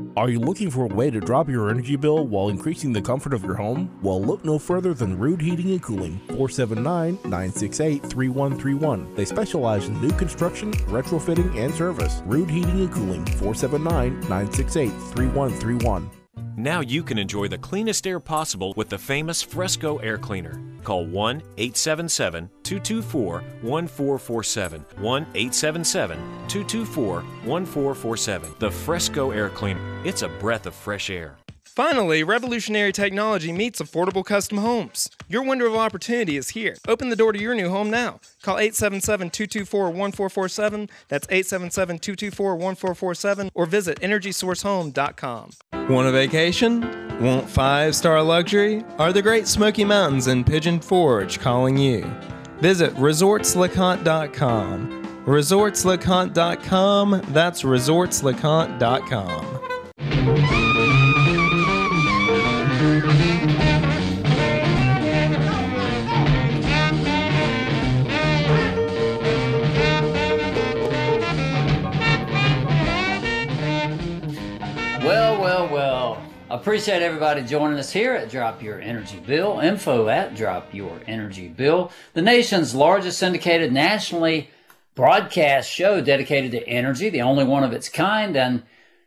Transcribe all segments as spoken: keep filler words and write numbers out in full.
Are you looking for a way to drop your energy bill while increasing the comfort of your home? Well, look no further than Rude Heating and Cooling, four seven nine, nine six eight, three one three one. They specialize in new construction, retrofitting, and service. Rude Heating and Cooling, four seven nine, nine six eight, three one three one. Now you can enjoy the cleanest air possible with the famous Fresco Air Cleaner. Call one eight seven seven, two two four, one four four seven. one eight seven seven, two two four, one four four seven. The Fresco Air Cleaner. It's a breath of fresh air. Finally, revolutionary technology meets affordable custom homes. Your window of opportunity is here. Open the door to your new home now. Call eight seven seven, two two four, one four four seven. That's eight seven seven, two two four, one four four seven. Or visit energy source home dot com. Want a vacation? Want five-star luxury? Are the Great Smoky Mountains in Pigeon Forge calling you? Visit resorts lecompte dot com. resorts lecompte dot com. That's resorts lecompte dot com. Well, well, well. Appreciate everybody joining us here at Drop Your Energy Bill. Info at Drop Your Energy Bill. The nation's largest syndicated, nationally broadcast show dedicated to energy, the only one of its kind. And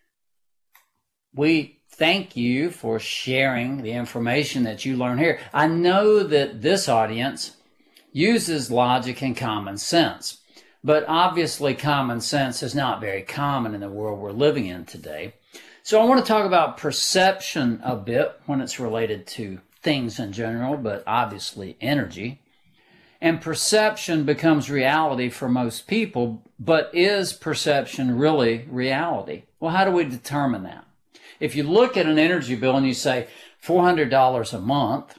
we thank you for sharing the information that you learn here. I know that this audience uses logic and common sense, but obviously common sense is not very common in the world we're living in today. So I want to talk about perception a bit when it's related to things in general, but obviously energy. And perception becomes reality for most people, but is perception really reality? Well, how do we determine that? If you look at an energy bill and you say four hundred dollars a month,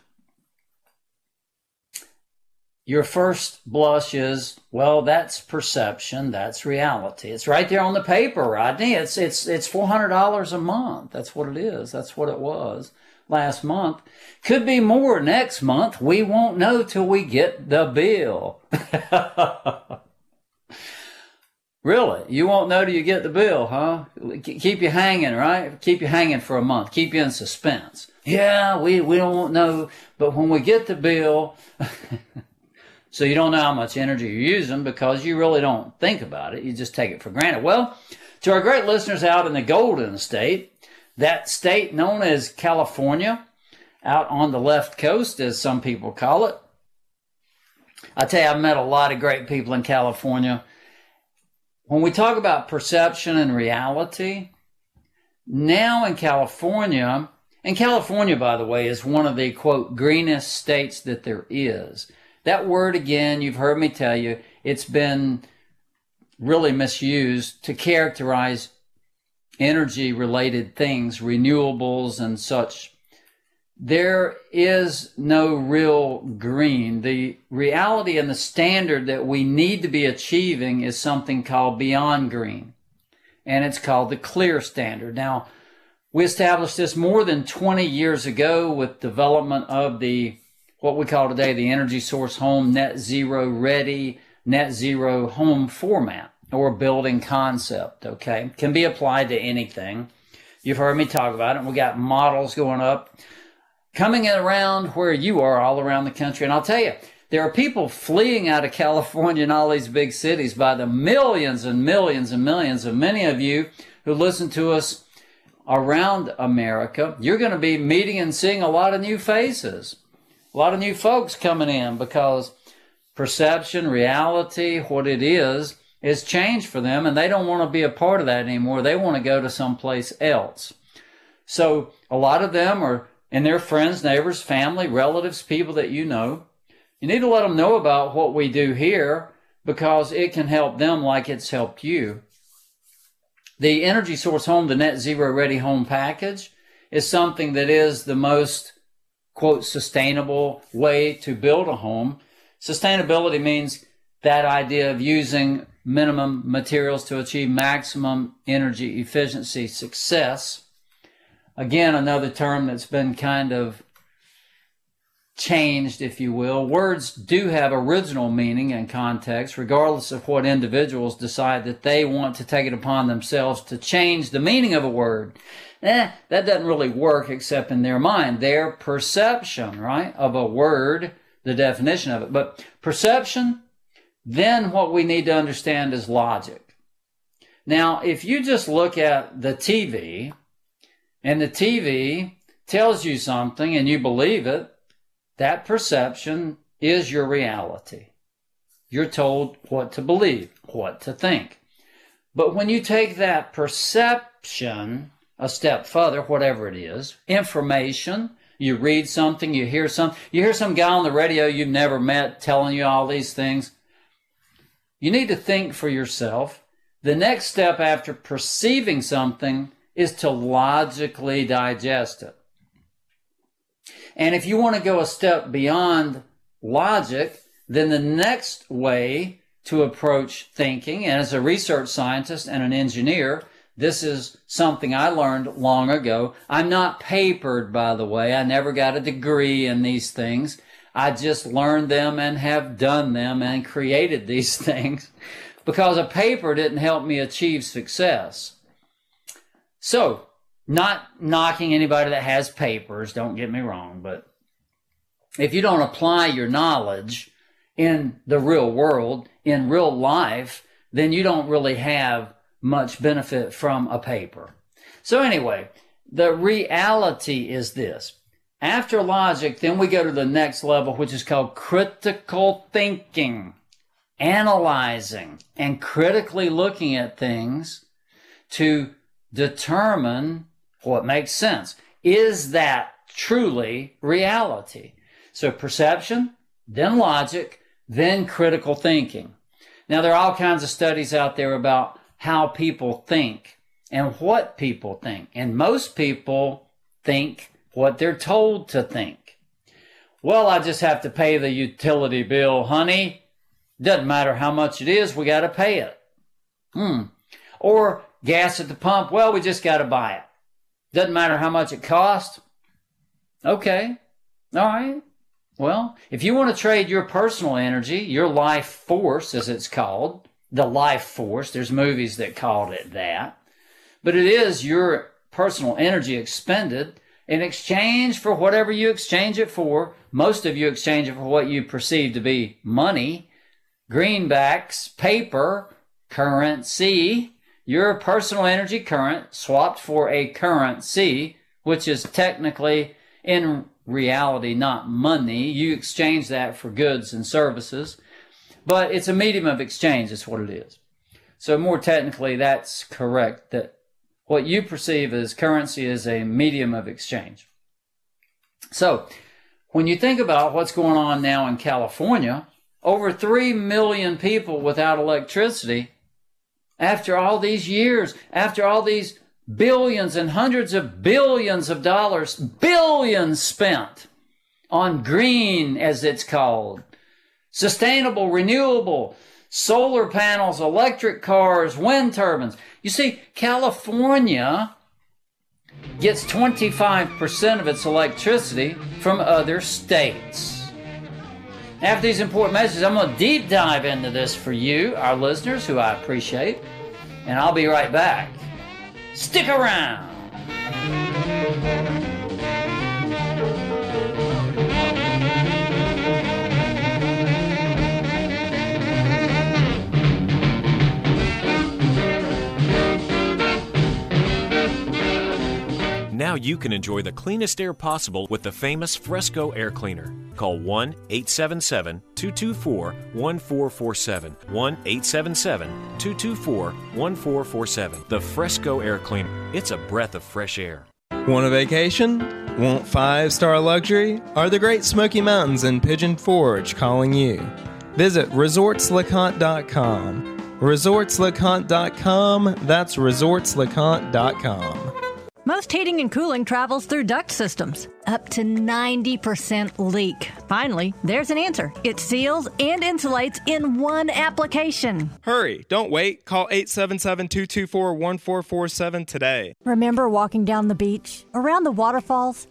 your first blush is, well, that's perception, that's reality. It's right there on the paper, Rodney. It's it's it's four hundred dollars a month. That's what it is. That's what it was last month. Could be more next month. We won't know till we get the bill. Really? You won't know till you get the bill, huh? Keep you hanging, right? Keep you hanging for a month. Keep you in suspense. Yeah, we, we don't know, but when we get the bill... So you don't know how much energy you're using because you really don't think about it. You just take it for granted. Well, to our great listeners out in the Golden State, that state known as California, out on the left coast, as some people call it. I tell you, I've met a lot of great people in California. When we talk about perception and reality, now in California, and California, by the way, is one of the, quote, greenest states that there is. That word, again, you've heard me tell you, it's been really misused to characterize energy-related things, renewables and such. There is no real green. The reality and the standard that we need to be achieving is something called Beyond Green, and it's called the CLEAR standard. Now, we established this more than twenty years ago with development of the what we call today the Energy Source Home Net Zero Ready, Net Zero Home format or building concept, okay? Can be applied to anything. You've heard me talk about it. We got models going up, coming in around where you are all around the country. And I'll tell you, there are people fleeing out of California and all these big cities by the millions and millions and millions. And many of you who listen to us around America, you're going to be meeting and seeing a lot of new faces. A lot of new folks coming in because perception, reality, what it is, is changed for them, and they don't want to be a part of that anymore. They want to go to someplace else. So a lot of them are, and their friends, neighbors, family, relatives, people that you know. You need to let them know about what we do here because it can help them like it's helped you. The Energy Source Home, the Net Zero Ready Home Package, is something that is the most, quote, sustainable way to build a home. Sustainability means that idea of using minimum materials to achieve maximum energy efficiency success. Again, another term that's been kind of changed, if you will. Words do have original meaning and context, regardless of what individuals decide that they want to take it upon themselves to change the meaning of a word. Eh, that doesn't really work except in their mind, their perception, right, of a word, the definition of it. But perception, then what we need to understand is logic. Now, if you just look at the T V, and the T V tells you something and you believe it, that perception is your reality. You're told what to believe, what to think. But when you take that perception a step further, whatever it is, information, you read something, you hear something, you hear some guy on the radio you've never met telling you all these things, you need to think for yourself. The next step after perceiving something is to logically digest it. And if you want to go a step beyond logic, then the next way to approach thinking, and as a research scientist and an engineer, this is something I learned long ago. I'm not papered, by the way. I never got a degree in these things. I just learned them and have done them and created these things because a paper didn't help me achieve success. So, not knocking anybody that has papers, don't get me wrong, but if you don't apply your knowledge in the real world, in real life, then you don't really have much benefit from a paper. So anyway, the reality is this. After logic, then we go to the next level, which is called critical thinking, analyzing and critically looking at things to determine what makes sense. Is that truly reality? So perception, then logic, then critical thinking. Now, there are all kinds of studies out there about how people think and what people think. And most people think what they're told to think. Well, I just have to pay the utility bill, honey. Doesn't matter how much it is, we got to pay it. Hmm. Or gas at the pump, well, we just got to buy it. Doesn't matter how much it costs. Okay. All right. Well, if you want to trade your personal energy, your life force, as it's called, the life force, there's movies that called it that, but it is your personal energy expended in exchange for whatever you exchange it for. Most of you exchange it for what you perceive to be money, greenbacks, paper, currency, your personal energy current swapped for a currency, which is technically in reality not money. You exchange that for goods and services, but it's a medium of exchange is what it is. So more technically, that's correct, that what you perceive as currency is a medium of exchange. So when you think about what's going on now in California, over three million people without electricity, after all these years, after all these billions and hundreds of billions of dollars, billions spent on green, as it's called, sustainable, renewable, solar panels, electric cars, wind turbines. You see, California gets twenty-five percent of its electricity from other states. After these important messages, I'm going to deep dive into this for you, our listeners, who I appreciate, and I'll be right back. Stick around. Now you can enjoy the cleanest air possible with the famous Fresco Air Cleaner. Call one eight seven seven, two two four, one four four seven, one eight seven seven, two two four, one four four seven. The Fresco Air Cleaner. It's a breath of fresh air. Want a vacation? Want five-star luxury? Are the Great Smoky Mountains in Pigeon Forge calling you? Visit resorts leconte dot com. resorts leconte dot com. That's resorts leconte dot com. Most heating and cooling travels through duct systems. Up to ninety percent leak. Finally, there's an answer. It seals and insulates in one application. Hurry, don't wait. Call eight seven seven, two two four, one four four seven today. Remember walking down the beach, around the waterfalls, that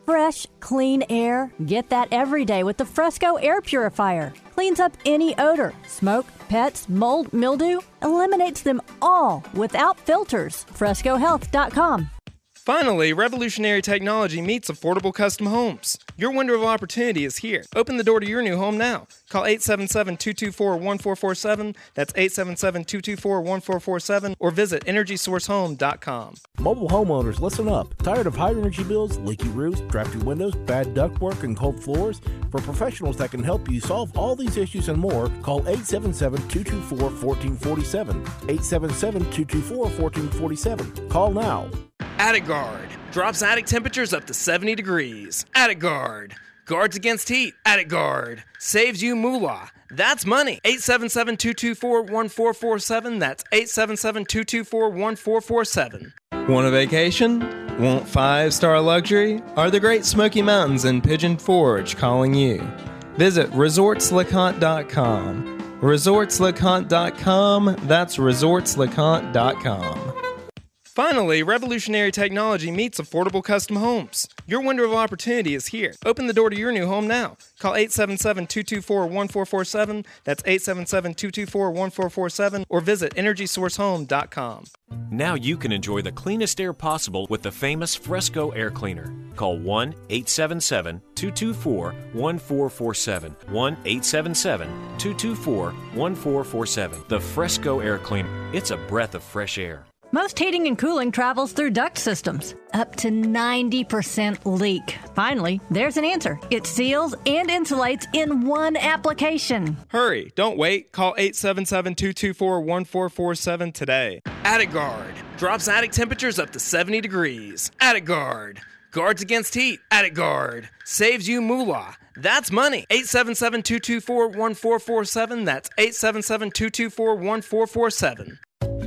fresh, clean air? Get that every day with the Fresco Air Purifier. Cleans up any odor, smoke, pets, mold, mildew, eliminates them all without filters. Fresco Health dot com. Finally, revolutionary technology meets affordable custom homes. Your window of opportunity is here. Open the door to your new home now. Call eight seven seven, two two four, one four four seven. That's eight seven seven, two two four, one four four seven. Or visit energy source home dot com. Mobile homeowners, listen up. Tired of high energy bills, leaky roofs, drafty windows, bad ductwork, and cold floors? For professionals that can help you solve all these issues and more, call eight seven seven, two two four, one four four seven. eight seven seven, two two four, one four four seven. Call now. Attic Guard drops attic temperatures up to seventy degrees. Attic Guard guards against heat. Attic Guard saves you moolah. That's money. eight seven seven, two two four, one four four seven. That's eight seven seven, two two four, one four four seven. Want a vacation? Want five-star luxury? Are the Great Smoky Mountains and Pigeon Forge calling you? Visit resorts lecompte dot com. resorts lecompte dot com. That's resorts lecompte dot com. Finally, revolutionary technology meets affordable custom homes. Your window of opportunity is here. Open the door to your new home now. Call eight seven seven, two two four, one four four seven. That's eight seven seven, two two four, one four four seven. Or visit energy source home dot com. Now you can enjoy the cleanest air possible with the famous Fresco Air Cleaner. Call one eight seven seven, two two four, one four four seven. one eight seven seven, two two four, one four four seven. The Fresco Air Cleaner. It's a breath of fresh air. Most heating and cooling travels through duct systems. Up to ninety percent leak. Finally, there's an answer. It seals and insulates in one application. Hurry, don't wait. Call eight seven seven, two two four, one four four seven today. Attic Guard drops attic temperatures up to seventy degrees. Attic Guard guards against heat. Attic Guard saves you moolah. That's money. eight seven seven, two two four, one four four seven. That's eight seven seven, two two four, one four four seven.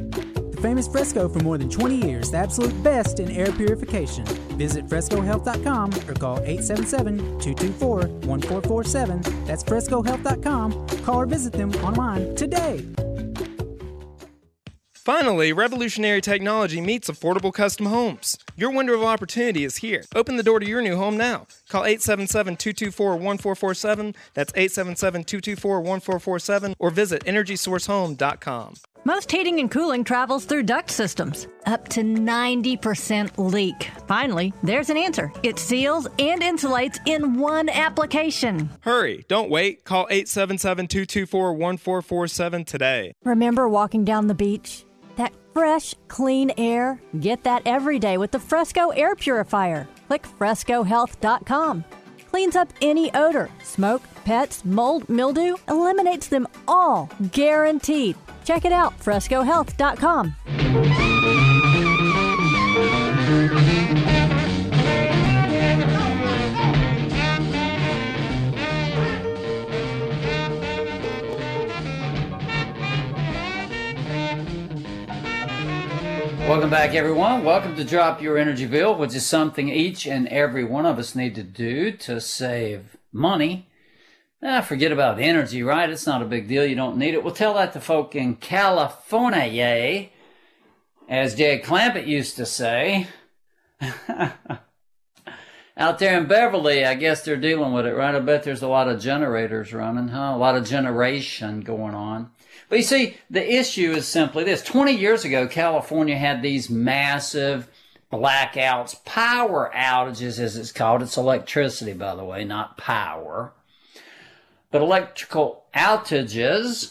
Famous Fresco for more than twenty years, the absolute best in air purification. Visit fresco health dot com or call eight seven seven, two two four, one four four seven. That's fresco health dot com. Call or visit them online today. Finally, revolutionary technology meets affordable custom homes. Your window of opportunity is here. Open the door to your new home now. Call eight seven seven, two two four, one four four seven. That's eight seven seven, two two four, one four four seven. Or visit energy source home dot com. Most heating and cooling travels through duct systems. Up to ninety percent leak. Finally, there's an answer. It seals and insulates in one application. Hurry, don't wait. Call eight seven seven, two two four, one four four seven today. Remember walking down the beach? That fresh, clean air? Get that every day with the Fresco Air Purifier. Click fresco health dot com. Cleans up any odor, smoke, pets, mold, mildew, eliminates them all, guaranteed. Check it out, fresco health dot com. Welcome back, everyone. Welcome to Drop Your Energy Bill, which is something each and every one of us need to do to save money. Ah, forget about energy, right? It's not a big deal. You don't need it. We'll tell that to folk in California, as Jay Clampett used to say. Out there in Beverly, I guess they're dealing with it, right? I bet there's a lot of generators running, huh? A lot of generation going on. But you see, the issue is simply this. twenty years ago, California had these massive blackouts, power outages, as it's called. It's electricity, by the way, not power. But electrical outages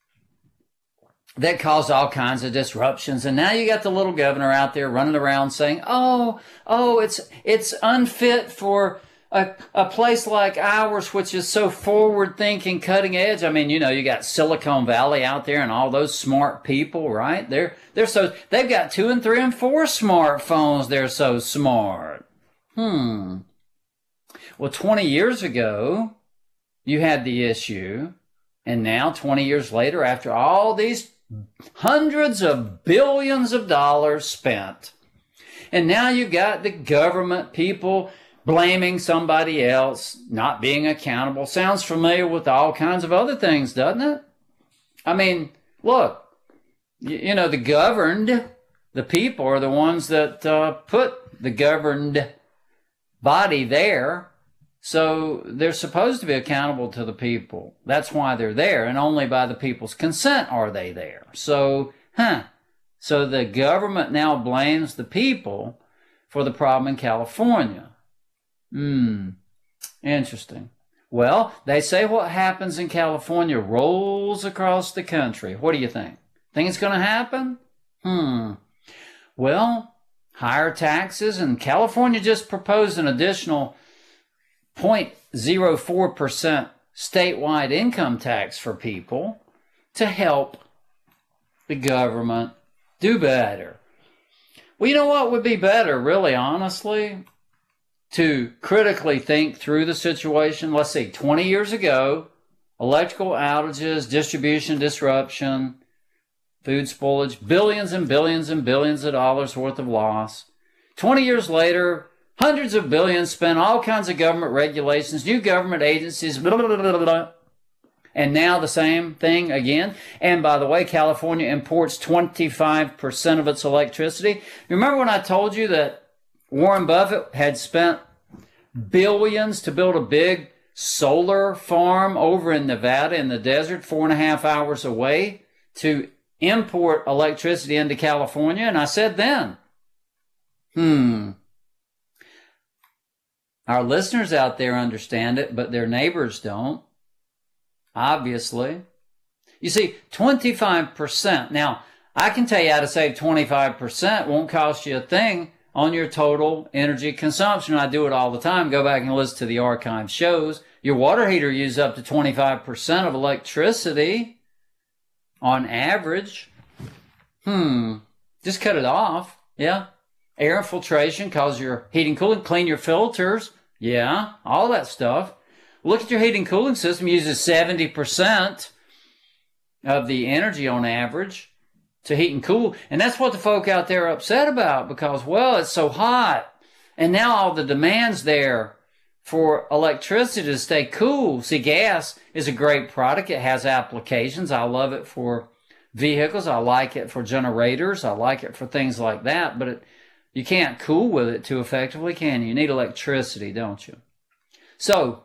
that caused all kinds of disruptions. And now you got the little governor out there running around saying, oh, oh, it's it's unfit for a, a place like ours, which is so forward-thinking, cutting edge. I mean, you know, you got Silicon Valley out there and all those smart people, right? They're they're so they've got two and three and four smartphones. They're so smart. Hmm. Well, twenty years ago, you had the issue, and now twenty years later, after all these hundreds of billions of dollars spent, and now you've got the government people blaming somebody else, not being accountable. Sounds familiar with all kinds of other things, doesn't it? I mean, look, you, you know, the governed, the people are the ones that uh, put the governed body there. So they're supposed to be accountable to the people. That's why they're there, and only by the people's consent are they there. So, huh. So the government now blames the people for the problem in California. Hmm. Interesting. Well, they say what happens in California rolls across the country. What do you think? Think it's going to happen? Hmm. Well, higher taxes, and California just proposed an additional zero point zero four percent statewide income tax for people to help the government do better. Well, you know what would be better, really, honestly? To critically think through the situation. Let's see, twenty years ago, electrical outages, distribution disruption, food spoilage, billions and billions and billions of dollars worth of loss. twenty years later, hundreds of billions spent, all kinds of government regulations, new government agencies, blah, blah, blah, blah, blah. And now the same thing again. And by the way, California imports twenty-five percent of its electricity. Remember when I told you that Warren Buffett had spent billions to build a big solar farm over in Nevada in the desert, four and a half hours away, to import electricity into California? And I said then, hmm, our listeners out there understand it, but their neighbors don't, obviously. You see, twenty-five percent. Now, I can tell you how to save twenty-five percent. Won't cost you a thing on your total energy consumption. I do it all the time. Go back and listen to the archive shows. Your water heater uses up to twenty-five percent of electricity on average. Hmm. Just cut it off. Yeah. Air infiltration causes your heating, cooling. Clean your filters. Yeah. All that stuff. Look at your heating, cooling system. Uses seventy percent of the energy on average to heat and cool. And that's what the folk out there are upset about, because, well, it's so hot. And now all the demand's there for electricity to stay cool. See, gas is a great product. It has applications. I love it for vehicles. I like it for generators. I like it for things like that. But it, you can't cool with it too effectively, can you? You need electricity, don't you? So,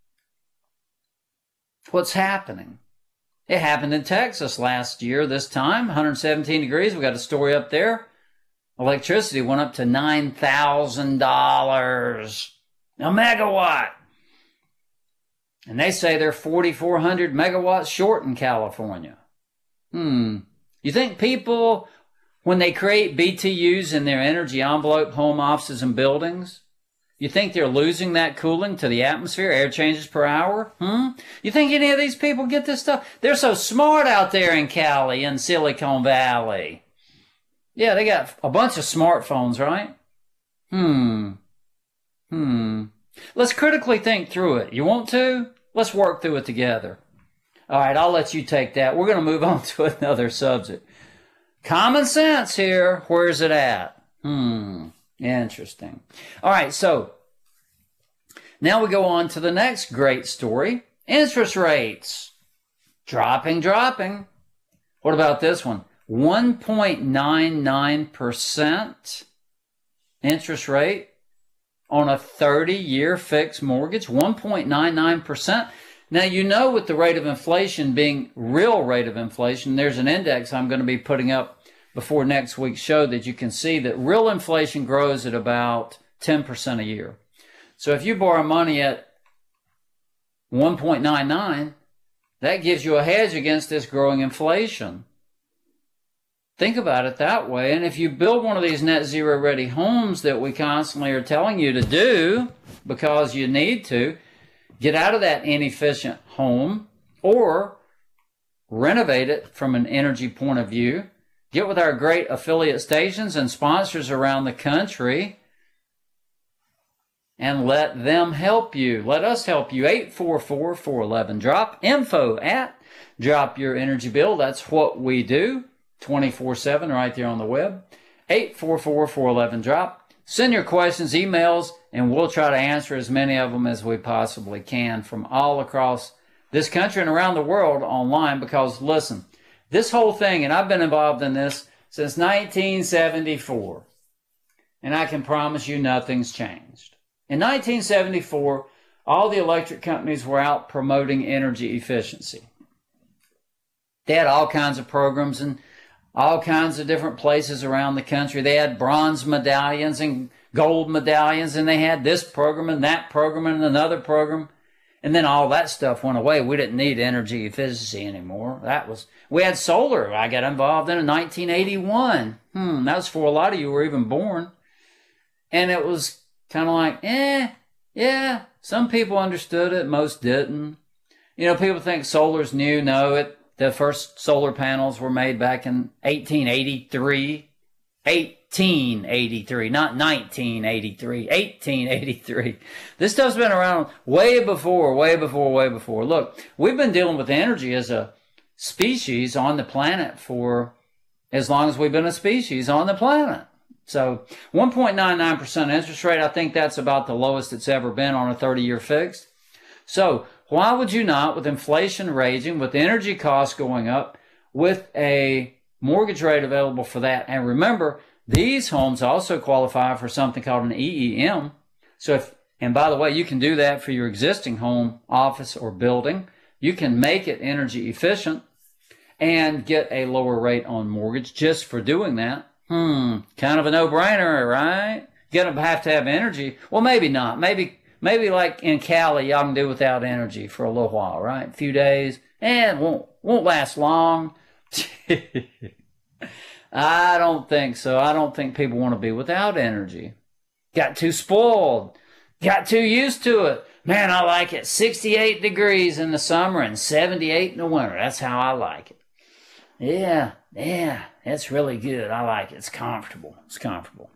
what's happening? It happened in Texas last year, this time, one hundred seventeen degrees. We got a story up there. Electricity went up to nine thousand dollars a megawatt. And they say they're forty-four hundred megawatts short in California. Hmm. You think people, when they create B T Us in their energy envelope home offices and buildings, you think they're losing that cooling to the atmosphere, air changes per hour? Hmm? You think any of these people get this stuff? They're so smart out there in Cali and Silicon Valley. Yeah, they got a bunch of smartphones, right? Hmm. Hmm. Let's critically think through it. You want to? Let's work through it together. All right, I'll let you take that. We're going to move on to another subject. Common sense here. Where's it at? Hmm. Interesting. All right, so now we go on to the next great story. Interest rates. Dropping, dropping. What about this one? one point nine nine percent interest rate on a thirty-year fixed mortgage. one point nine nine percent. Now, you know, with the rate of inflation being real rate of inflation, there's an index I'm going to be putting up before next week's show that you can see that real inflation grows at about ten percent a year. So if you borrow money at one point nine nine, that gives you a hedge against this growing inflation. Think about it that way. And if you build one of these net zero ready homes that we constantly are telling you to do because you need to, get out of that inefficient home or renovate it from an energy point of view. Get with our great affiliate stations and sponsors around the country and let them help you. Let us help you. eight four four, four one one, drop. Info at Drop Your Energy Bill. That's what we do twenty-four seven right there on the web. eight four four, four one one, drop. Send your questions, emails, and we'll try to answer as many of them as we possibly can from all across this country and around the world online, because, listen, this whole thing, and I've been involved in this since nineteen seventy-four, and I can promise you nothing's changed. In nineteen seventy-four, all the electric companies were out promoting energy efficiency. They had all kinds of programs in all kinds of different places around the country. They had bronze medallions and gold medallions, and they had this program and that program and another program. And then all that stuff went away. We didn't need energy efficiency anymore. That was, we had solar. I got involved in in nineteen eighty-one. Hmm, that was before a lot of you were even born. And it was kind of like, eh, yeah, some people understood it, most didn't. You know, people think solar's new. No, it, the first solar panels were made back in eighteen eighty-three. eighteen eighty-three, not nineteen eighty-three, eighteen eighty-three. This stuff's been around way before, way before, way before. Look, we've been dealing with energy as a species on the planet for as long as we've been a species on the planet. So one point nine nine percent interest rate, I think that's about the lowest it's ever been on a thirty-year fixed. So why would you not, with inflation raging, with energy costs going up, with a mortgage rate available for that? And remember, these homes also qualify for something called an E E M. So if, and by the way, you can do that for your existing home, office, or building. You can make it energy efficient and get a lower rate on mortgage just for doing that. Hmm, kind of a no-brainer, right? You're going to have to have energy. Well, maybe not. Maybe maybe like in Cali, y'all can do without energy for a little while, right? A few days. And it won't, won't last long. I don't think so. I don't think people want to be without energy. Got too spoiled. Got too used to it. Man, I like it. sixty-eight degrees in the summer and seventy-eight in the winter. That's how I like it. Yeah, yeah, it's really good. I like it. It's comfortable. It's comfortable.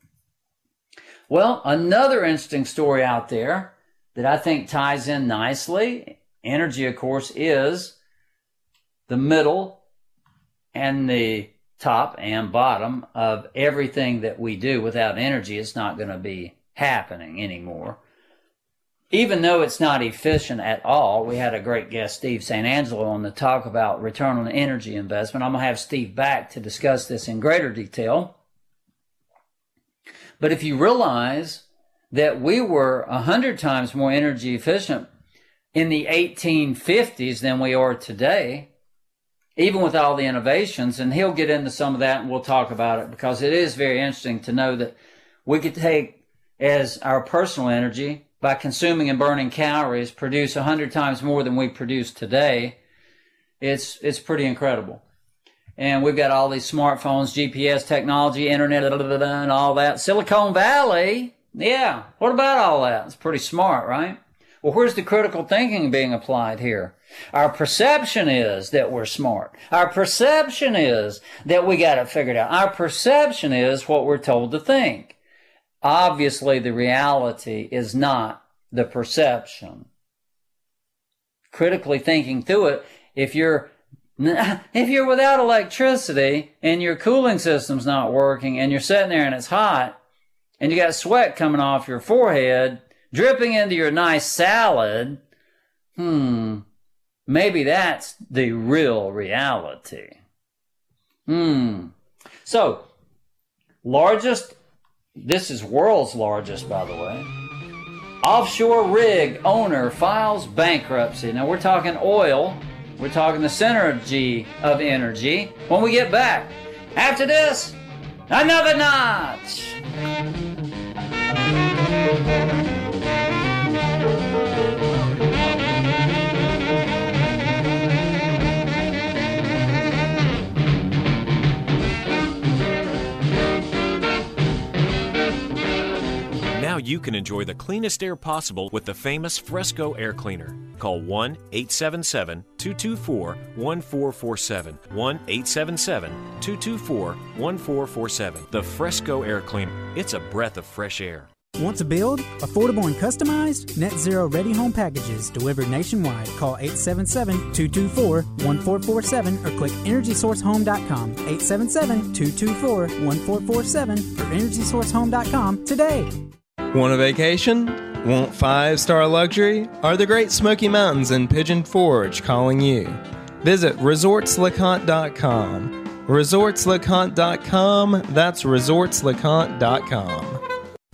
Well, another interesting story out there that I think ties in nicely. Energy, of course, is the middle and the top and bottom of everything that we do. Without energy, it's not going to be happening anymore. Even though it's not efficient at all. We had a great guest, Steve Saint Angelo, on the talk about return on energy investment. I'm going to have Steve back to discuss this in greater detail. But if you realize that we were a hundred times more energy efficient in the eighteen fifties than we are today, even with all the innovations, and he'll get into some of that and we'll talk about it, because it is very interesting to know that we could take as our personal energy, by consuming and burning calories, produce a hundred times more than we produce today. It's it's pretty incredible. And we've got all these smartphones, G P S technology, internet, blah, blah, blah, and all that. Silicon Valley, yeah, what about all that? It's pretty smart, right? Well, where's the critical thinking being applied here? Our perception is that we're smart. Our perception is that we got it figured out. Our perception is what we're told to think. Obviously, the reality is not the perception. Critically thinking through it, if you're if you're without electricity and your cooling system's not working and you're sitting there and it's hot and you got sweat coming off your forehead, dripping into your nice salad, hmm, maybe that's the real reality. Hmm. So, largest... This is world's largest, by the way. Offshore rig owner files bankruptcy. Now, we're talking oil. We're talking the synergy of energy. When we get back, after this, another notch. Now you can enjoy the cleanest air possible with the famous Fresco Air Cleaner. Call one eight seven seven, two two four, one four four seven. one eight seven seven, two two four, one four four seven. The Fresco Air Cleaner. It's a breath of fresh air. Want to build? Affordable and customized? Net Zero Ready Home Packages delivered nationwide. Call eight seven seven, two two four, one four four seven or click energy source home dot com. eight seven seven, two two four, one four four seven or energy source home dot com today. Want a vacation? Want five-star luxury? Are the Great Smoky Mountains in Pigeon Forge calling you? Visit resorts lecompte dot com. resorts lecompte dot com. That's resorts lecompte dot com.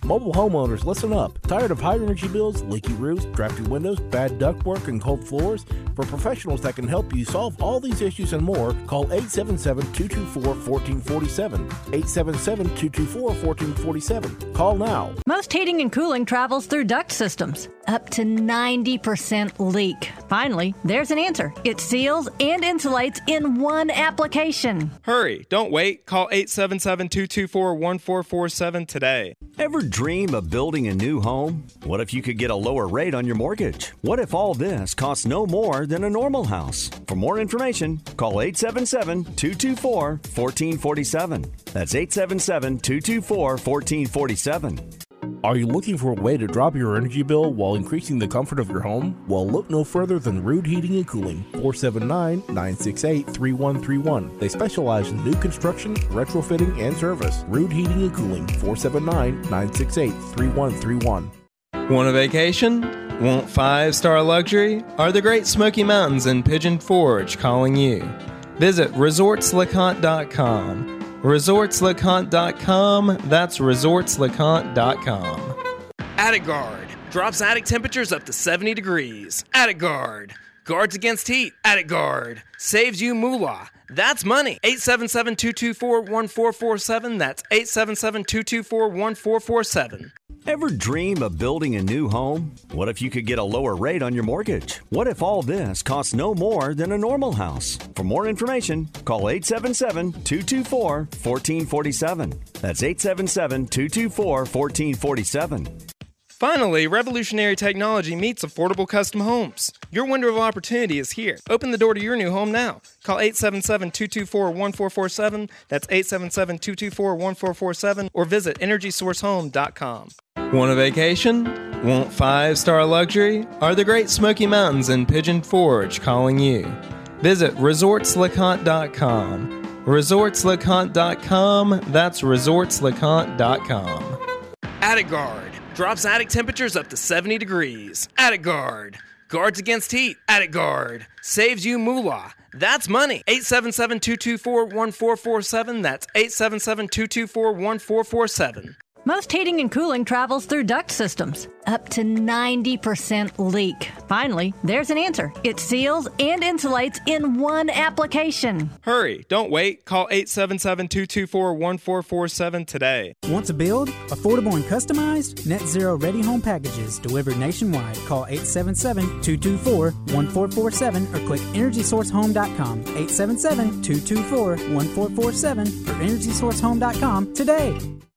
Mobile homeowners, listen up. Tired of high energy bills, leaky roofs, drafty windows, bad ductwork, and cold floors? For professionals that can help you solve all these issues and more, call eight seven seven, two two four, one four four seven. eight seven seven, two two four, one four four seven. Call now. Most heating and cooling travels through duct systems. Up to ninety percent leak. Finally, there's an answer. It seals and insulates in one application. Hurry, don't wait. Call eight seven seven, two two four, one four four seven today. Ever dream of building a new home? What if you could get a lower rate on your mortgage? What if all this costs no more than a normal house? For more information, call eight seven seven, two two four, one four four seven. That's eight seven seven, two two four, one four four seven. Are you looking for a way to drop your energy bill while increasing the comfort of your home? Well, look no further than Rude Heating and Cooling, four seven nine, nine six eight, three one three one. They specialize in new construction, retrofitting, and service. Rude Heating and Cooling, four seven nine, nine six eight, three one three one. Want a vacation? Want five-star luxury? Are the Great Smoky Mountains in Pigeon Forge calling you? Visit resorts lecompte dot com. resorts lecompte dot com. That's resorts lecompte dot com. Attic Guard drops attic temperatures up to seventy degrees. Attic Guard guards against heat. Attic Guard saves you moolah. That's money. eight seven seven, two two four, one four four seven. That's eight seven seven, two two four, one four four seven. Ever dream of building a new home? What if you could get a lower rate on your mortgage? What if all this costs no more than a normal house? For more information, call eight seven seven, two two four, one four four seven. That's eight seven seven, two two four, one four four seven. Finally, revolutionary technology meets affordable custom homes. Your window of opportunity is here. Open the door to your new home now. Call eight seven seven, two two four, one four four seven. That's eight seven seven, two two four, one four four seven. Or visit energy source home dot com. Want a vacation? Want five-star luxury? Are the Great Smoky Mountains in Pigeon Forge calling you? Visit resorts lecompte dot com. resorts lecompte dot com. That's resorts lecompte dot com. Attic Guard drops attic temperatures up to seventy degrees. Attic Guard guards against heat. Attic Guard saves you moolah. That's money. eight seven seven, two two four, one four four seven. That's eight seven seven, two two four, one four four seven. Most heating and cooling travels through duct systems. Up to ninety percent leak. Finally, there's an answer. It seals and insulates in one application. Hurry, don't wait. Call eight seven seven, two two four, one four four seven today. Want to build? Affordable and customized? Net Zero Ready Home Packages delivered nationwide. Call eight seven seven, two two four, one four four seven or click energy source home dot com. eight seven seven, two two four, one four four seven or energy source home dot com today.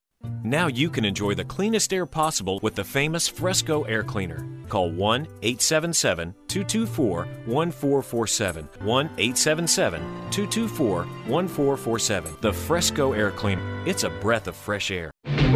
Now you can enjoy the cleanest air possible with the famous Fresco Air Cleaner. Call one eight seven seven, two two four, one four four seven. one eight seven seven, two two four, one four four seven. The Fresco Air Cleaner. It's a breath of fresh air.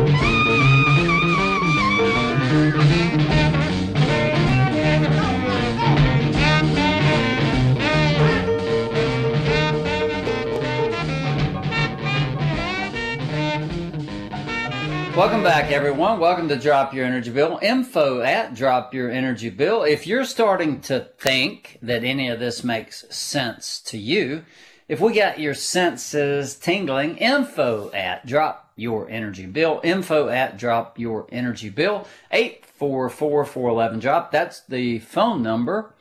Welcome back, everyone. Welcome to Drop Your Energy Bill. Info at Drop Your Energy Bill. If you're starting to think that any of this makes sense to you, if we got your senses tingling, info at Drop Your Energy Bill. Info at Drop Your Energy Bill. eight four four, four one one, drop. That's the phone number.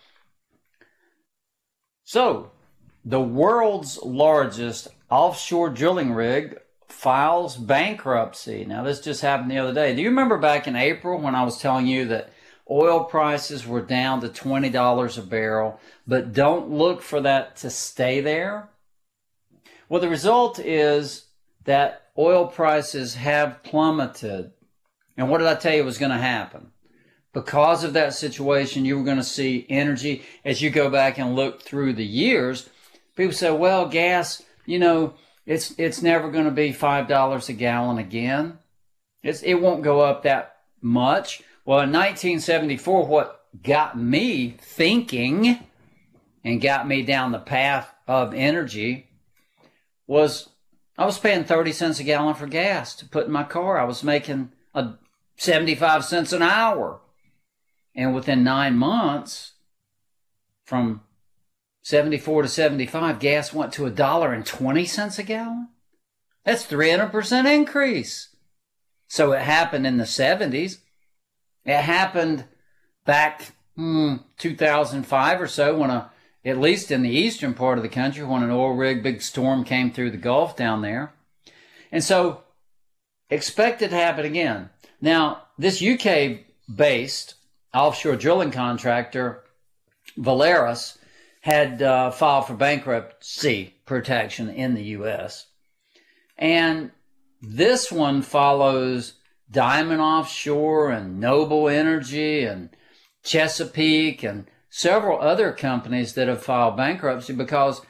So, the world's largest offshore drilling rig files bankruptcy. Now, this just happened the other day. Do you remember back in April when I was telling you that oil prices were down to twenty dollars a barrel, but don't look for that to stay there? Well, the result is that oil prices have plummeted. And what did I tell you was going to happen? Because of that situation, you were going to see energy, as you go back and look through the years, people say, well, gas, you know, It's it's never going to be five dollars a gallon again. It's, it won't go up that much. Well, in nineteen seventy-four, what got me thinking and got me down the path of energy was I was paying thirty cents a gallon for gas to put in my car. I was making a seventy-five cents an hour. And within nine months, from seventy-four to seventy-five, gas went to a dollar and twenty cents a gallon. That's three hundred percent increase. So it happened in the seventies. It happened back hmm, two thousand five or so when a, at least in the eastern part of the country, when an oil rig big storm came through the Gulf down there. And so expect it to happen again. Now, this U K-based offshore drilling contractor, Valaris, had uh, filed for bankruptcy protection in the U S. And this one follows Diamond Offshore and Noble Energy and Chesapeake and several other companies that have filed bankruptcy, because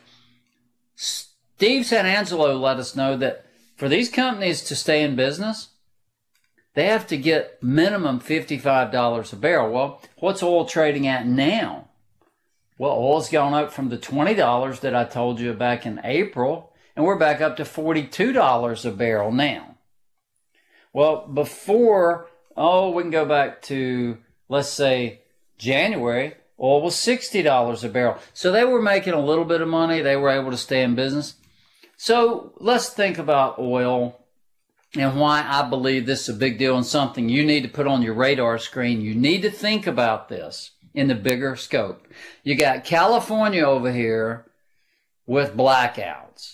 Steve Santangelo let us know that for these companies to stay in business, they have to get minimum fifty-five dollars a barrel. Well, what's oil trading at now? Well, oil's gone up from the twenty dollars that I told you back in April, and we're back up to forty-two dollars a barrel now. Well, before, oh, we can go back to, let's say, January, oil was sixty dollars a barrel. So they were making a little bit of money. They were able to stay in business. So let's think about oil and why I believe this is a big deal and something you need to put on your radar screen. You need to think about this in the bigger scope. You got California over here with blackouts.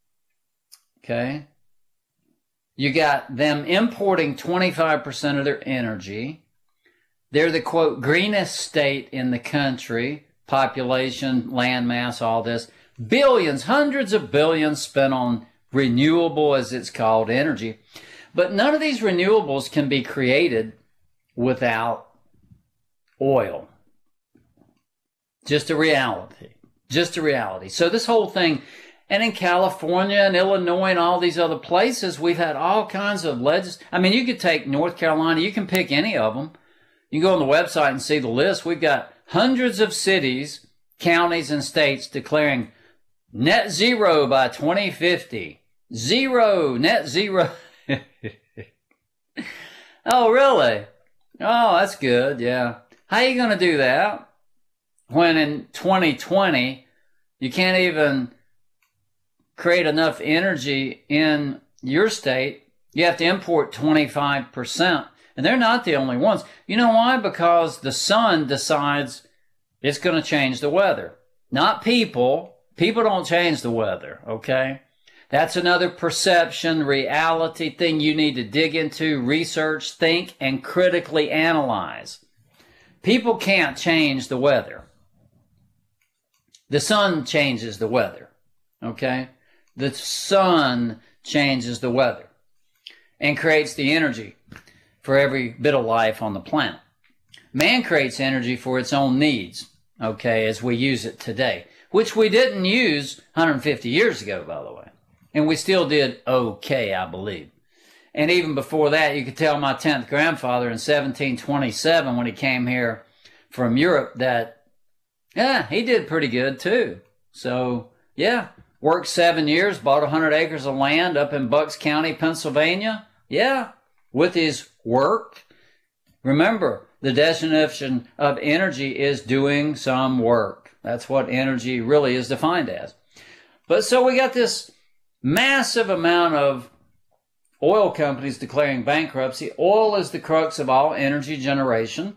Okay? You got them importing twenty-five percent of their energy. They're the, quote, greenest state in the country. Population, land mass, all this. Billions, hundreds of billions spent on renewable, as it's called, energy. But none of these renewables can be created without oil. Just a reality. Just a reality. So this whole thing, and in California and Illinois and all these other places, we've had all kinds of legis. I mean, you could take North Carolina, you can pick any of them. You can go on the website and see the list. We've got hundreds of cities, counties, and states declaring net zero by twenty fifty. Zero, net zero. Oh, really? Oh, that's good, yeah. How are you going to do that when in twenty twenty you can't even create enough energy in your state? You have to import twenty-five percent. And they're not the only ones. You know why? Because the sun decides it's going to change the weather. Not people. People don't change the weather, okay? That's another perception, reality thing you need to dig into, research, think, and critically analyze. People can't change the weather. The sun changes the weather, okay? The sun changes the weather and creates the energy for every bit of life on the planet. Man creates energy for its own needs, okay, as we use it today, which we didn't use one hundred fifty years ago, by the way. And we still did okay, I believe. And even before that, you could tell my tenth grandfather in seventeen twenty-seven, when he came here from Europe, that, yeah, he did pretty good too. So, yeah, worked seven years, bought one hundred acres of land up in Bucks County, Pennsylvania. Yeah, with his work. Remember, the definition of energy is doing some work. That's what energy really is defined as. But so we got this massive amount of oil companies declaring bankruptcy. Oil is the crux of all energy generation.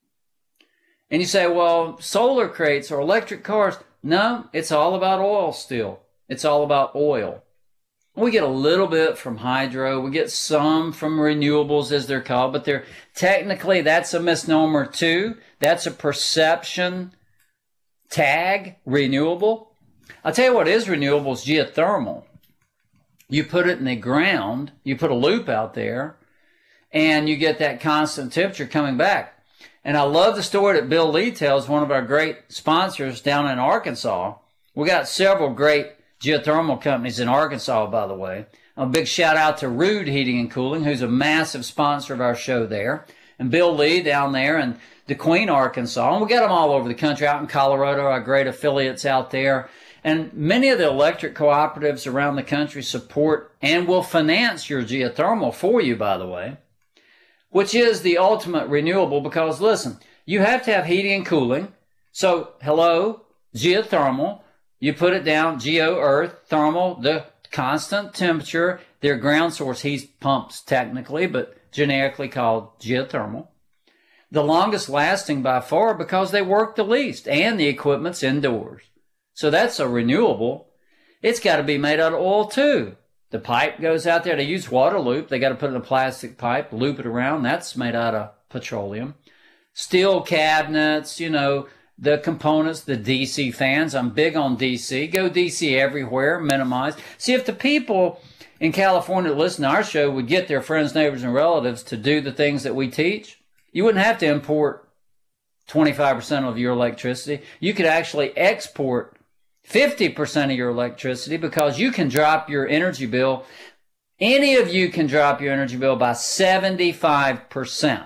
And you say, well, solar crates or electric cars. No, it's all about oil still. It's all about oil. We get a little bit from hydro. We get some from renewables, as they're called, but they're technically, that's a misnomer too. That's a perception tag, renewable. I'll tell you what is renewable is geothermal. You put it in the ground, you put a loop out there, and you get that constant temperature coming back. And I love the story that Bill Lee tells, one of our great sponsors down in Arkansas. We got several great geothermal companies in Arkansas, by the way. A big shout out to Rude Heating and Cooling, who's a massive sponsor of our show there. And Bill Lee down there in DeQueen, Arkansas. And we got them all over the country, out in Colorado, our great affiliates out there. And many of the electric cooperatives around the country support and will finance your geothermal for you, by the way, which is the ultimate renewable, because, listen, you have to have heating and cooling. So, hello, geothermal. You put it down, geo, earth, thermal, the constant temperature. They're ground source heat pumps technically, but generically called geothermal. The longest lasting by far because they work the least and the equipment's indoors. So that's a renewable. It's got to be made out of oil too. The pipe goes out there. They use water loop. They got to put it in a plastic pipe, loop it around. That's made out of petroleum. Steel cabinets, you know, the components, the D C fans. I'm big on D C. Go D C everywhere, minimize. See, if the people in California that listen to our show would get their friends, neighbors, and relatives to do the things that we teach, you wouldn't have to import twenty-five percent of your electricity. You could actually export fifty percent of your electricity because you can drop your energy bill. Any of you can drop your energy bill by seventy-five percent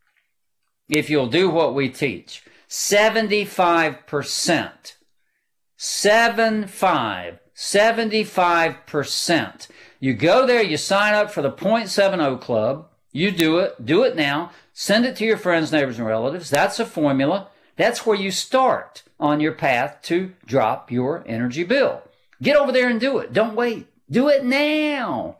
if you'll do what we teach. seventy-five percent. Seven five. seventy-five percent. You go there, you sign up for the point seven oh Club. You do it. Do it now. Send it to your friends, neighbors, and relatives. That's a formula. That's where you start on your path to drop your energy bill. Get over there and do it. Don't wait. Do it now.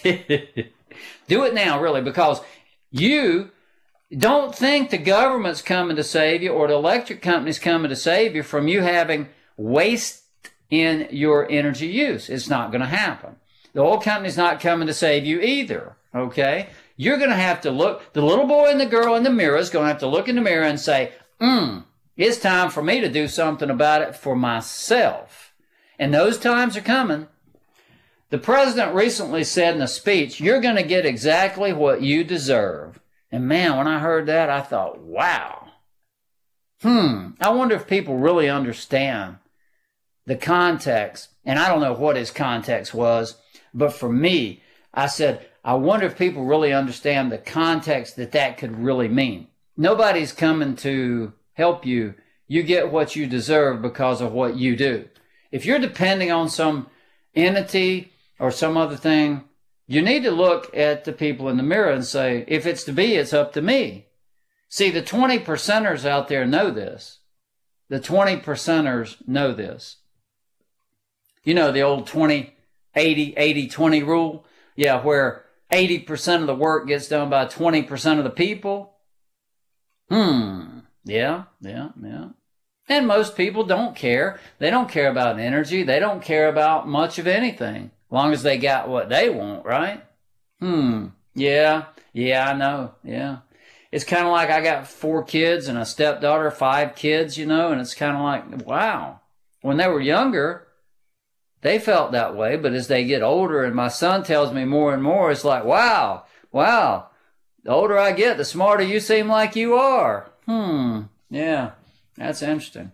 Do it now, really, because you don't think the government's coming to save you or the electric company's coming to save you from you having waste in your energy use. It's not going to happen. The oil company's not coming to save you either, okay? You're going to have to look, the little boy and the girl in the mirror is going to have to look in the mirror and say, hmm, it's time for me to do something about it for myself. And those times are coming. The president recently said in a speech, you're going to get exactly what you deserve. And man, when I heard that, I thought, wow. Hmm, I wonder if people really understand the context. And I don't know what his context was, but for me, I said, I wonder if people really understand the context that that could really mean. Nobody's coming to help you. You get what you deserve because of what you do. If you're depending on some entity or some other thing, you need to look at the people in the mirror and say, if it's to be, it's up to me. See, the twenty percenters out there know this. The twenty percenters know this. You know, the old twenty, eighty, eighty, twenty rule? Yeah, where eighty percent of the work gets done by twenty percent of the people. Hmm. Yeah, yeah, yeah. And most people don't care. They don't care about energy. They don't care about much of anything. As long as they got what they want, right? Hmm. Yeah, yeah, I know. Yeah. It's kind of like I got four kids and a stepdaughter, five kids, you know, and it's kind of like, wow. When they were younger, they felt that way, but as they get older, and my son tells me more and more, it's like, wow, wow. The older I get, the smarter you seem like you are. Hmm, yeah, that's interesting.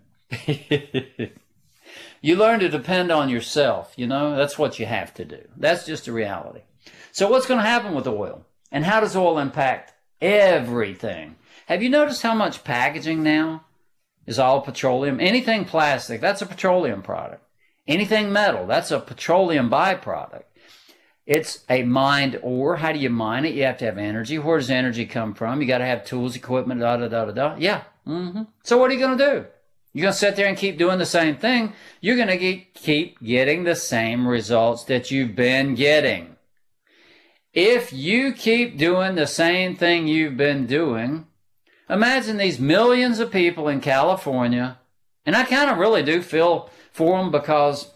You learn to depend on yourself, you know, that's what you have to do. That's just a reality. So what's going to happen with oil? And how does oil impact everything? Have you noticed how much packaging now is all petroleum? Anything plastic, that's a petroleum product. Anything metal, that's a petroleum byproduct. It's a mined ore. How do you mine it? You have to have energy. Where does energy come from? You got to have tools, equipment, da da da da da. Yeah. Mm-hmm. So what are you going to do? You're going to sit there and keep doing the same thing. You're going to keep getting the same results that you've been getting. If you keep doing the same thing you've been doing, imagine these millions of people in California, and I kind of really do feel for them because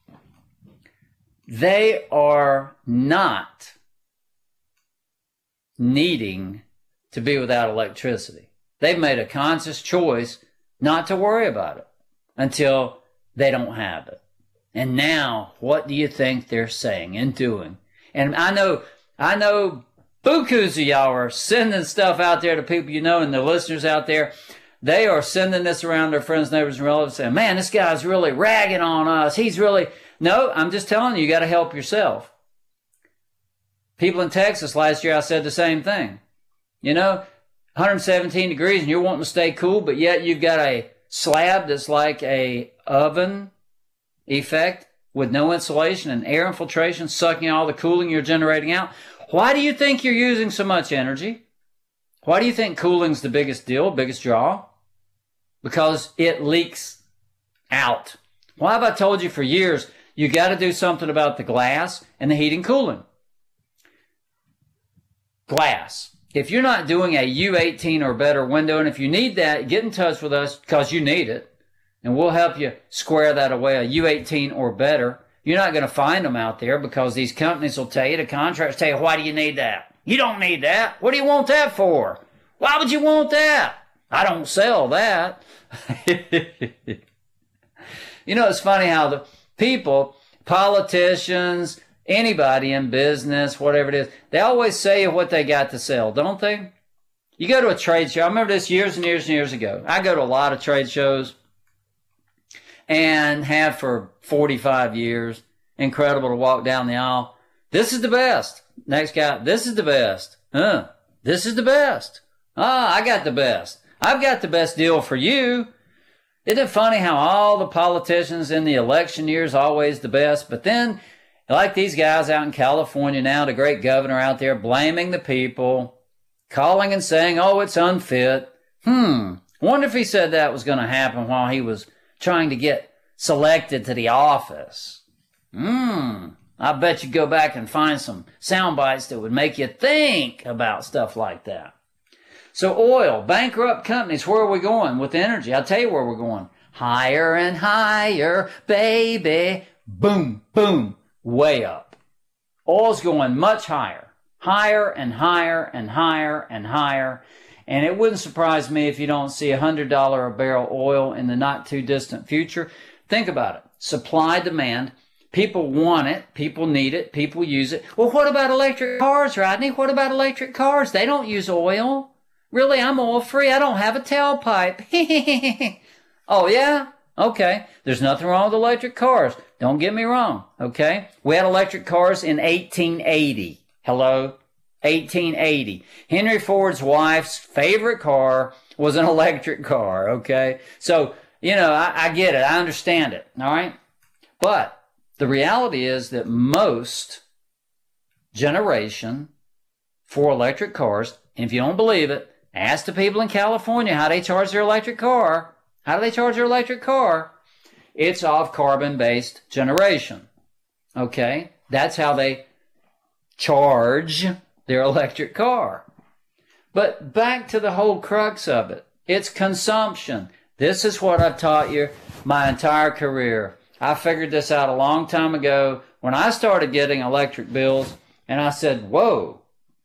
they are not needing to be without electricity. They've made a conscious choice not to worry about it until they don't have it. And now, what do you think they're saying and doing? And I know, I know bukus of y'all are sending stuff out there to people you know, and the listeners out there, they are sending this around their friends, neighbors, and relatives saying, man, this guy's really ragging on us. He's really... No, I'm just telling you, you got to help yourself. People in Texas last year, I said the same thing. You know, one hundred seventeen degrees and you're wanting to stay cool, but yet you've got a slab that's like a oven effect with no insulation and air infiltration sucking all the cooling you're generating out. Why do you think you're using so much energy? Why do you think cooling's the biggest deal, biggest draw? Because it leaks out. Why have I told you for years, you got to do something about the glass and the heating cooling? glass. If you're not doing a U eighteen or better window, and if you need that, get in touch with us because you need it, and we'll help you square that away, a U eighteen or better. You're not going to find them out there because these companies will tell you, the contractors tell you, why do you need that? You don't need that. What do you want that for? Why would you want that? I don't sell that. You know, it's funny how the people, politicians, anybody in business, whatever it is, they always say what they got to sell, don't they? You go to a trade show. I remember this years and years and years ago. I go to a lot of trade shows and have for forty-five years. Incredible to walk down the aisle. This is the best. Next guy, this is the best. Huh, this is the best. Ah, I got the best. I've got the best deal for you. Isn't it funny how all the politicians in the election years always the best, but then like these guys out in California now, the great governor out there blaming the people, calling and saying, oh, it's unfit. Hmm, wonder if he said that was going to happen while he was trying to get selected to the office. Hmm, I bet you go back and find some sound bites that would make you think about stuff like that. So oil, bankrupt companies, where are we going with energy? I'll tell you where we're going. Higher and higher, baby. Boom, boom, way up. Oil's going much higher. Higher and higher and higher and higher. And it wouldn't surprise me if you don't see one hundred dollars a barrel oil in the not too distant future. Think about it. Supply, demand. People want it. People need it. People use it. Well, what about electric cars, Rodney? What about electric cars? They don't use oil. Really, I'm oil free. I don't have a tailpipe. Oh, yeah? Okay. There's nothing wrong with electric cars. Don't get me wrong. Okay. We had electric cars in eighteen eighty. Hello? eighteen eighty. Henry Ford's wife's favorite car was an electric car. Okay. So, you know, I, I get it. I understand it. All right. But the reality is that most generation for electric cars, and if you don't believe it, ask the people in California how they charge their electric car. How do they charge their electric car? It's off carbon-based generation. Okay? That's how they charge their electric car. But back to the whole crux of it. It's consumption. This is what I've taught you my entire career. I figured this out a long time ago when I started getting electric bills, and I said, whoa,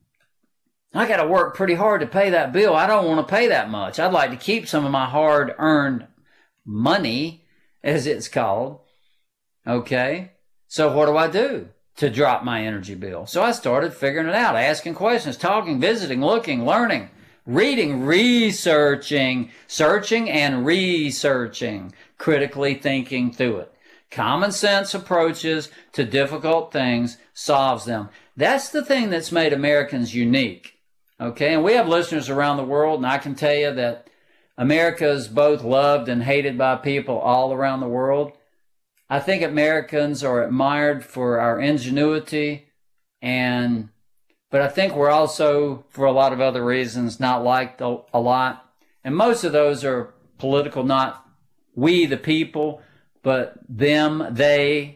I got to work pretty hard to pay that bill. I don't want to pay that much. I'd like to keep some of my hard-earned money, as it's called. Okay? So what do I do to drop my energy bill? So I started figuring it out, asking questions, talking, visiting, looking, learning, reading, researching, searching and researching, critically thinking through it. Common sense approaches to difficult things solves them. That's the thing that's made Americans unique. Okay, and we have listeners around the world, and I can tell you that America is both loved and hated by people all around the world. I think Americans are admired for our ingenuity, and but I think we're also, for a lot of other reasons, not liked a, a lot. And most of those are political, not we the people, but them, they,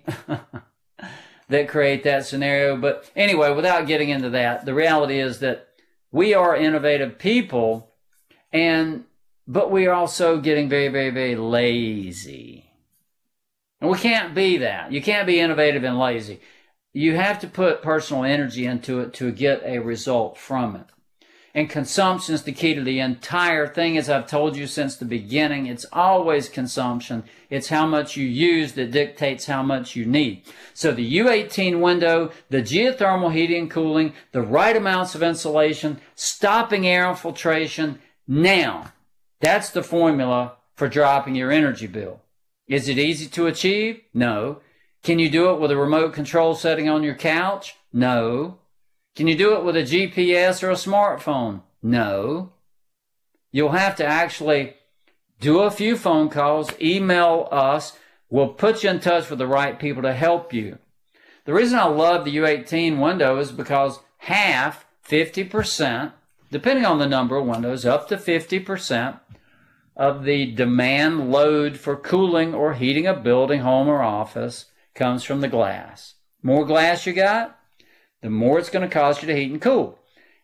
that create that scenario. But anyway, without getting into that, the reality is that we are innovative people, and but we are also getting very, very, very lazy. And we can't be that. You can't be innovative and lazy. You have to put personal energy into it to get a result from it. And consumption is the key to the entire thing. As I've told you since the beginning, it's always consumption. It's how much you use that dictates how much you need. So the U eighteen window, the geothermal heating and cooling, the right amounts of insulation, stopping air infiltration. Now, that's the formula for dropping your energy bill. Is it easy to achieve? No. Can you do it with a remote control setting on your couch? No. Can you do it with a G P S or a smartphone? No. You'll have to actually do a few phone calls, email us. We'll put you in touch with the right people to help you. The reason I love the U eighteen window is because half, fifty percent, depending on the number of windows, up to fifty percent of the demand load for cooling or heating a building, home, or office comes from the glass. More glass you got, the more it's going to cost you to heat and cool.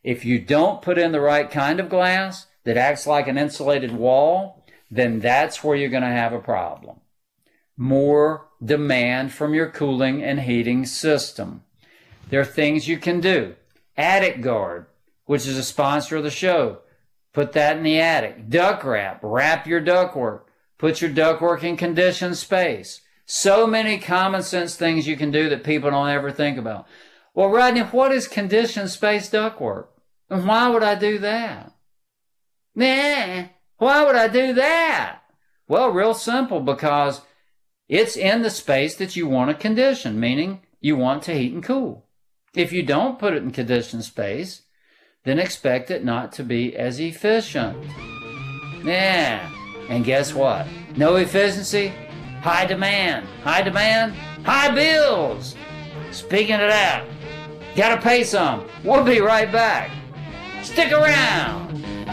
If you don't put in the right kind of glass that acts like an insulated wall, then that's where you're going to have a problem. More demand from your cooling and heating system. There are things you can do. Attic Guard, which is a sponsor of the show. Put that in the attic. Duct wrap. Wrap your ductwork. Put your ductwork in conditioned space. So many common sense things you can do that people don't ever think about. Well, Rodney, what is conditioned space ductwork? And why would I do that? Nah, why would I do that? Well, real simple, because it's in the space that you want to condition, meaning you want to heat and cool. If you don't put it in conditioned space, then expect it not to be as efficient. Yeah, and guess what? No efficiency, high demand. High demand, high bills. Speaking of that, gotta pay some. We'll be right back. Stick around.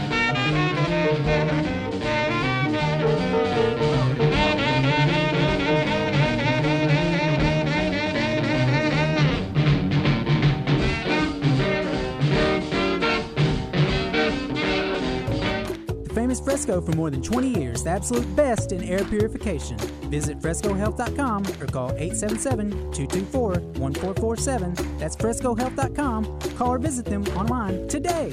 Famous Fresco for more than twenty years, the absolute best in air purification. Visit fresco health dot com or call eight seven seven, two two four, one four four seven. That's fresco health dot com. Call or visit them online today.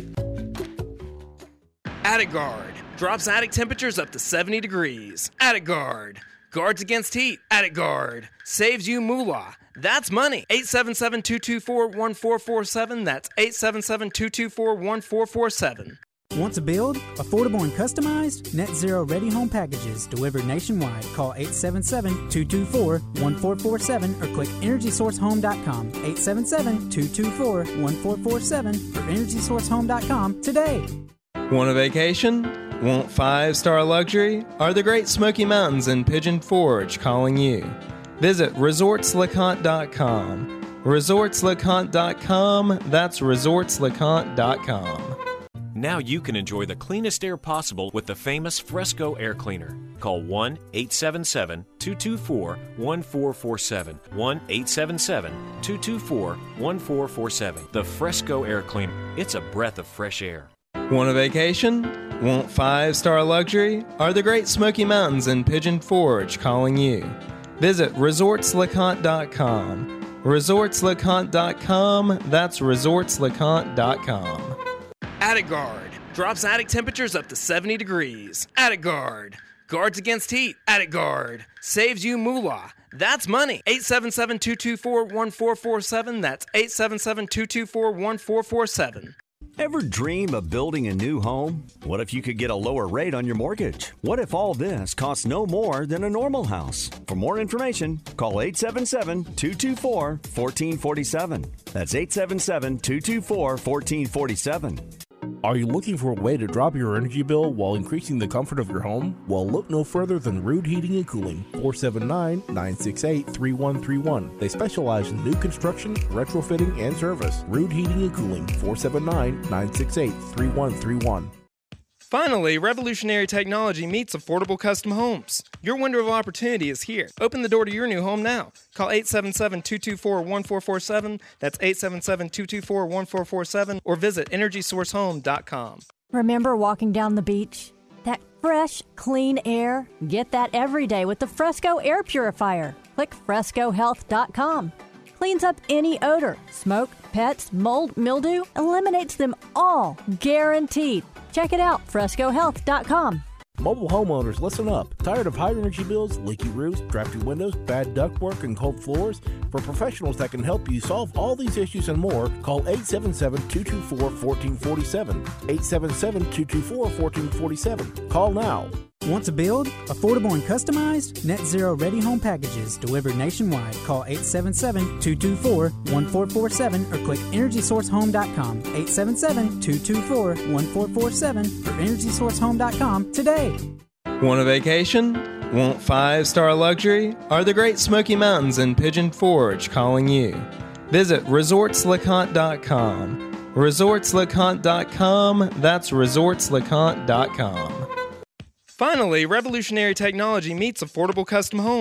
Attic Guard drops attic temperatures up to seventy degrees. Attic Guard guards against heat. Attic Guard saves you moolah. That's money. eight seven seven, two two four, one four four seven. That's eight seven seven, two two four, one four four seven. Want to build? Affordable and customized? Net Zero Ready Home Packages delivered nationwide. Call eight seven seven, two two four, one four four seven or click energy source home dot com. eight seven seven, two two four, one four four seven or energy source home dot com today. Want a vacation? Want five-star luxury? Are the Great Smoky Mountains in Pigeon Forge calling you? Visit resorts lecompte dot com. resorts lecompte dot com. That's resorts lecompte dot com. Now you can enjoy the cleanest air possible with the famous Fresco Air Cleaner. Call one eight seven seven, two two four, one four four seven. one eight seven seven, two two four, one four four seven. The Fresco Air Cleaner. It's a breath of fresh air. Want a vacation? Want five-star luxury? Are the Great Smoky Mountains in Pigeon Forge calling you? Visit resorts lecompte dot com. resorts lecompte dot com. That's resorts lecompte dot com. Attic Guard drops attic temperatures up to seventy degrees. Attic Guard guards against heat. Attic Guard saves you moolah. That's money. eight seven seven, two two four, one four four seven. That's eight seven seven, two two four, one four four seven. Ever dream of building a new home? What if you could get a lower rate on your mortgage? What if all this costs no more than a normal house? For more information, call eight seven seven, two two four, one four four seven. That's eight seven seven, two two four, one four four seven. Are you looking for a way to drop your energy bill while increasing the comfort of your home? Well, look no further than Rude Heating and Cooling, four seven nine, nine six eight, three one three one. They specialize in new construction, retrofitting, and service. Rude Heating and Cooling, four seven nine, nine six eight, three one three one. Finally, revolutionary technology meets affordable custom homes. Your window of opportunity is here. Open the door to your new home now. Call eight seven seven, two two four, one four four seven. That's eight seven seven, two two four, one four four seven or visit energy source home dot com. Remember walking down the beach? That fresh, clean air? Get that every day with the Fresco Air Purifier. Click fresco health dot com. Cleans up any odor, smoke, pets, mold, mildew, eliminates them all, guaranteed. Check it out, fresco health dot com. Mobile homeowners, listen up. Tired of high energy bills, leaky roofs, drafty windows, bad ductwork, and cold floors? For professionals that can help you solve all these issues and more, call eight seven seven, two two four, one four four seven. eight seven seven, two two four, one four four seven. Call now. Want to build? Affordable and customized? Net Zero Ready Home Packages delivered nationwide. Call eight seven seven, two two four, one four four seven or click energy source home dot com. eight seven seven, two two four, one four four seven or energy source home dot com today. Want a vacation? Want five-star luxury? Are the Great Smoky Mountains in Pigeon Forge calling you? Visit resorts lecompte dot com. resorts lecompte dot com. That's resorts lecompte dot com. Finally, revolutionary technology meets affordable custom homes.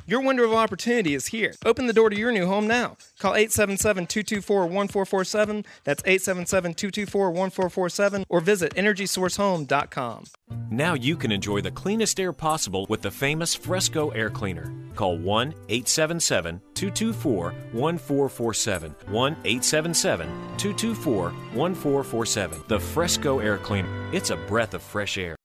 Your window of opportunity is here. Open the door to your new home now. Call eight seven seven, two two four, one four four seven. That's eight seven seven, two two four, one four four seven or visit energy source home dot com. Now you can enjoy the cleanest air possible with the famous Fresco Air Cleaner. Call one eight seven seven, two two four, one four four seven. one eight seven seven, two two four, one four four seven. The Fresco Air Cleaner. It's a breath of fresh air.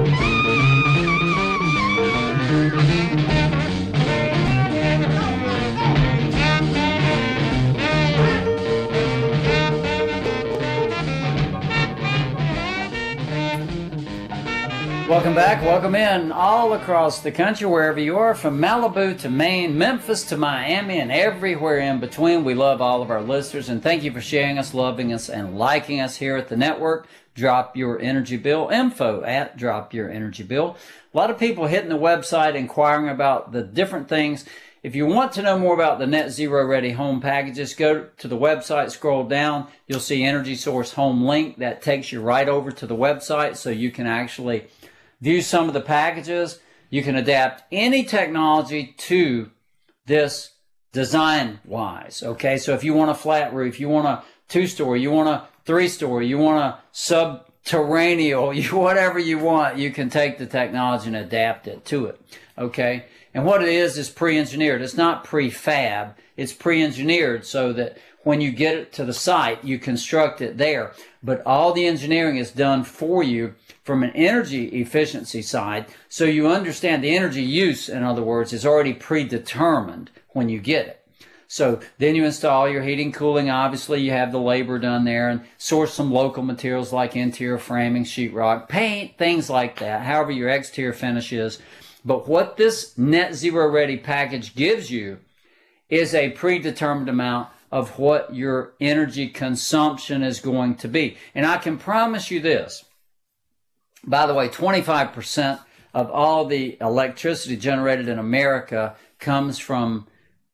Welcome back, welcome in all across the country, wherever you are, from Malibu to Maine, Memphis to Miami, and everywhere in between. We love all of our listeners, and thank you for sharing us, loving us, and liking us here at the network. Drop Your Energy Bill, info at Drop Your Energy Bill. A lot of people hitting the website inquiring about the different things. If you want to know more about the Net Zero Ready Home packages, go to the website, scroll down, you'll see Energy Source Home link. That takes you right over to the website so you can actually view some of the packages. You can adapt any technology to this design-wise, okay? So if you want a flat roof, you want a two-story, you want a three-story, you want a subterranean, you whatever you want, you can take the technology and adapt it to it, okay? And what it is is pre-engineered. It's not prefab. It's pre-engineered so that when you get it to the site, you construct it there. But all the engineering is done for you from an energy efficiency side, so you understand the energy use, in other words, is already predetermined when you get it. So then you install your heating, cooling. Obviously, you have the labor done there, and source some local materials like interior framing, sheetrock, paint, things like that, however your exterior finish is. But what this Net Zero Ready package gives you is a predetermined amount of what your energy consumption is going to be. And I can promise you this. By the way, twenty-five percent of all the electricity generated in America comes from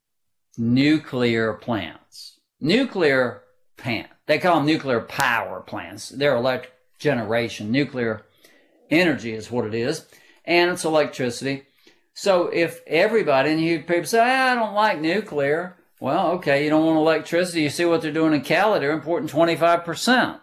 nuclear plants. Nuclear plant. They call them nuclear power plants. They're electric generation. Nuclear energy is what it is. And it's electricity. So if everybody, and you people say, I don't like nuclear. Well, okay, you don't want electricity. You see what they're doing in Cali. They're importing twenty-five percent.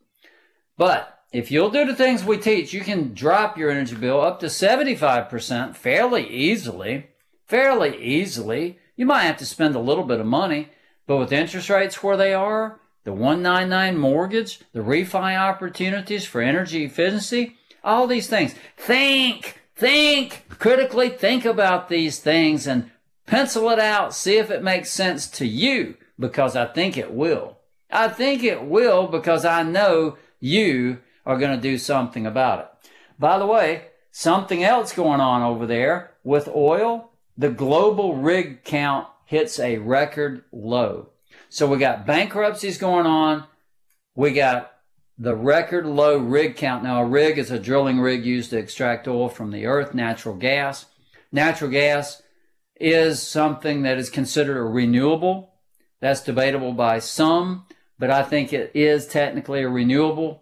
But if you'll do the things we teach, you can drop your energy bill up to seventy-five percent fairly easily. Fairly easily. You might have to spend a little bit of money, but with interest rates where they are, the one ninety-nine mortgage, the refi opportunities for energy efficiency, all these things. Think, think, critically think about these things and pencil it out. See if it makes sense to you, because I think it will. I think it will because I know you are going to do something about it. By the way, something else going on over there with oil, the global rig count hits a record low. So we got bankruptcies going on. We got the record low rig count. Now, a rig is a drilling rig used to extract oil from the earth, natural gas. Natural gas is something that is considered a renewable. That's debatable by some, but I think it is technically a renewable.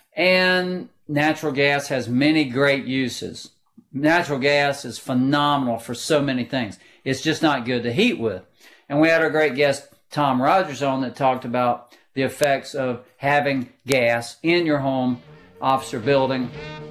And natural gas has many great uses. Natural gas is phenomenal for so many things. It's just not good to heat with. And we had our great guest, Tom Rogers, on that talked about the effects of having gas in your home, office, or building.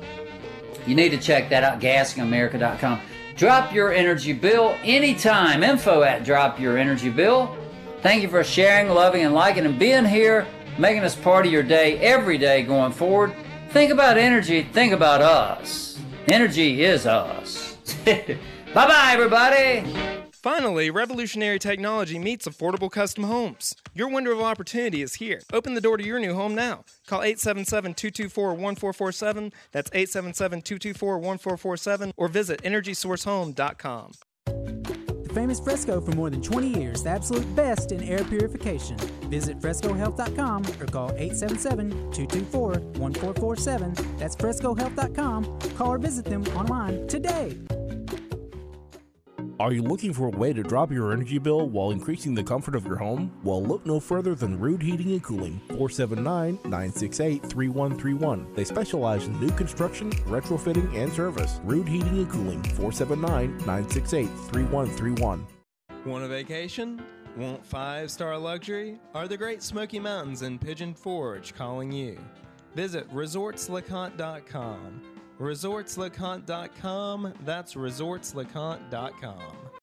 You need to check that out, gassing america dot com. Drop Your Energy Bill anytime. Info at Drop Your Energy Bill. Thank you for sharing, loving, and liking, and being here, making us part of your day every day going forward. Think about energy. Think about us. Energy is us. Bye-bye, everybody. Finally, revolutionary technology meets affordable custom homes. Your window of opportunity is here. Open the door to your new home now. Call eight seven seven, two two four, one four four seven. That's eight seven seven, two two four, one four four seven or visit energy source home dot com. The famous Fresco for more than twenty years, the absolute best in air purification. Visit fresco health dot com or call eight seven seven, two two four, one four four seven. That's fresco health dot com. Call or visit them online today. Are you looking for a way to drop your energy bill while increasing the comfort of your home? Well, look no further than Rude Heating and Cooling, four seven nine, nine six eight, three one three one. They specialize in new construction, retrofitting, and service. Rude Heating and Cooling, four seven nine, nine six eight, three one three one. Want a vacation? Want five-star luxury? Are the Great Smoky Mountains in Pigeon Forge calling you? Visit resorts lecompte dot com. resorts lecompte dot com, that's resorts lecompte dot com.